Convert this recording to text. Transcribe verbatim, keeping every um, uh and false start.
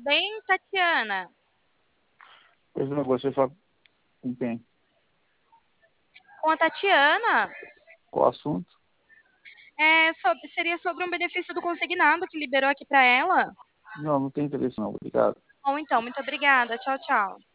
bem, Tatiana? Pois não, você fala com quem? Com a Tatiana? Qual assunto? É, sobre- seria sobre um benefício do consignado que liberou aqui para ela? Não, não tem interesse não, obrigado. Bom, então, muito obrigada. Tchau, tchau.